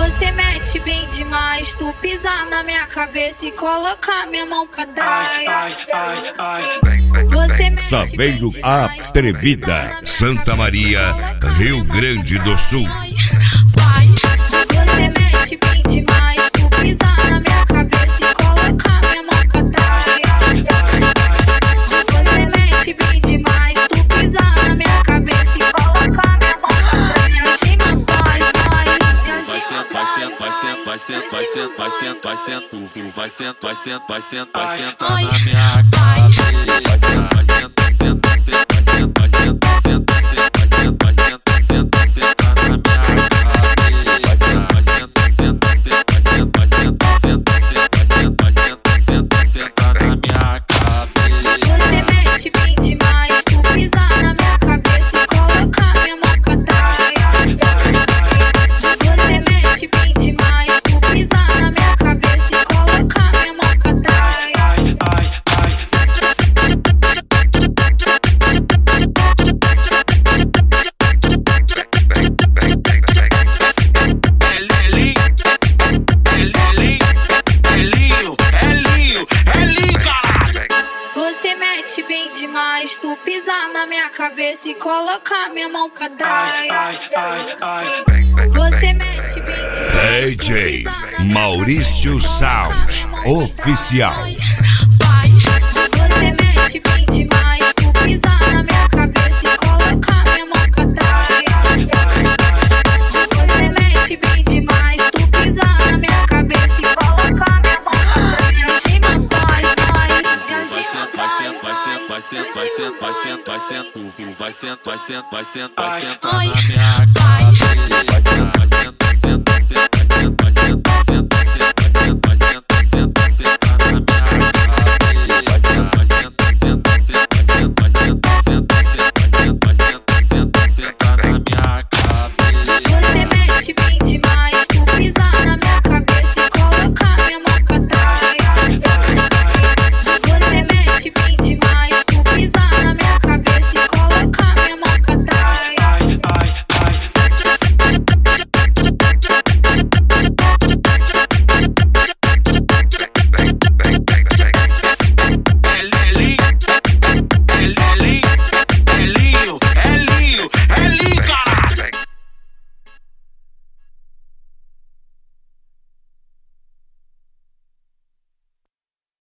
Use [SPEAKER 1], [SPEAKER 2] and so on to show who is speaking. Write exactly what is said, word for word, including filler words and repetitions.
[SPEAKER 1] Você mete bem demais, tu pisar na minha cabeça e colocar minha mão pra trás. Você mete
[SPEAKER 2] Saveiro
[SPEAKER 1] bem demais,
[SPEAKER 2] Atrevida,
[SPEAKER 3] Santa Maria, Rio Grande do Sul.
[SPEAKER 1] Você mete bem demais, tu pisar na minha cabeça e colocar minha mão pra trás. Você mete bem demais, tu pisar na minha cabeça e colocar minha mão pra trás. Minha gema vai, vai,
[SPEAKER 4] Vai sento, vai sento, vai sento, vai sento, vai sento, vai sento, vai sento, viu? Vai sento, vai sento, vai sento, vai sentar na minha cabeça. Vai sento, vai sento, vai sento, vai sento, vai sento, vai sento, vai sento, vai sento, vai sento, vai sento, vai sento, vai sentar na minha cabeça. Vai sento, vai sento, vai sento, vai sento, vai sento, vai sento, vai sento, vai sento, vai sento, vai sento, vai sento, vai sentar na minha cabeça.
[SPEAKER 1] Você mete bem demais, tu pisar na minha cabeça e colocar minha mão pra trás. Você mete bem demais, tu pisar na minha cabeça e colocar minha mão pra trás. Você mete bem demais, tu pisar na minha cabeça e colocar minha mão pra trás. Você mete bem demais,
[SPEAKER 2] D J Maurício Sound Oficial.
[SPEAKER 1] Você mete bem demais, tu pisar na minha cabeça e colocar minha mão pra trás. Você mete bem demais, tu pisar na minha cabeça e colocar minha mão pra trás. Minha gema vai, vai, minha
[SPEAKER 4] Vai
[SPEAKER 1] gema
[SPEAKER 4] sento, vai sento, vai sento, vai sento, vai sento, vai sento, vai sento, viu? Vai sento, vai sento, vai sento, vai sentar na minha cabeça.